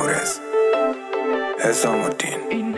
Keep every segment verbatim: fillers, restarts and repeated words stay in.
مورز حسام الدین.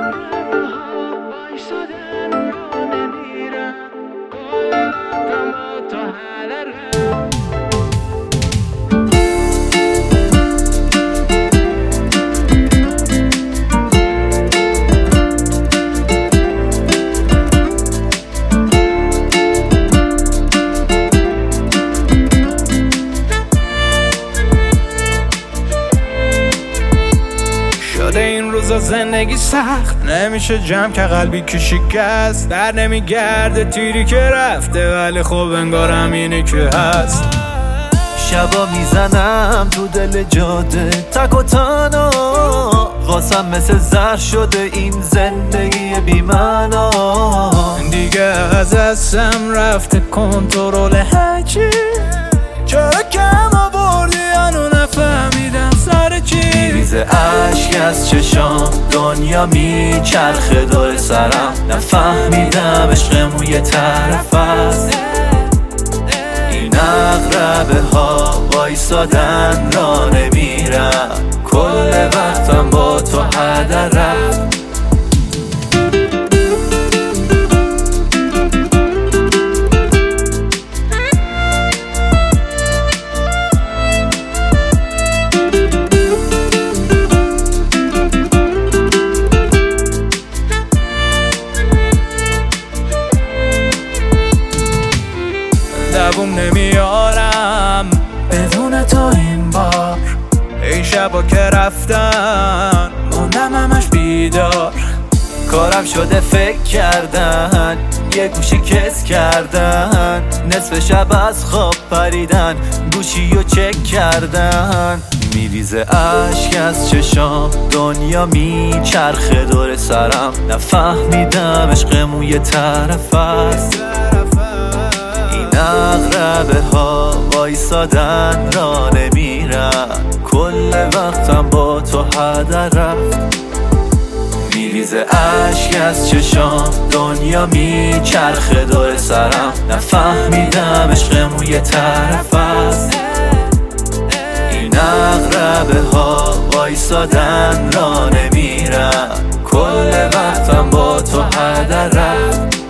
این روزا زندگی سخت نمیشه جمع که قلبی که شکست در نمیگرده تیری که رفته ولی خب انگار همینه که هست. شبا میزنم تو دل جاده تک و تنها واسم مثل زر شده این زندگی بی معنا. دیگه از دستم رفته کنترل هرچی چرا کم آوردی هنو نفهمیدم سر چی. میریزه عشق از چشام دنیا میچرخه دور سرم نفهمیدم عشقمون یه طرف است. این اقربه ها وایسادن را نمیرم کل وقتم با تو هدر رفت. دووم نمیارم بدون تو این بار. این شبا که رفتن موندم همش بیدار. کارم شده فکر کردن یه گوشی کس کردن نصف شب از خواب پریدن گوشی رو چک کردن. میریزه عشق از چشام دنیا میچرخه دور سرم نفهمیدم عشقمون یه طرف است. اقربه ها وایسادن را نمیرن کل وقتم با تو هدر رفت. میریزه عشق از چشام دنیا میچرخه دور سرم نفهمیدم عشقمون یه طرف است. این اقربه ها وایسادن را نمیرن کل وقتم با تو هدر رفت.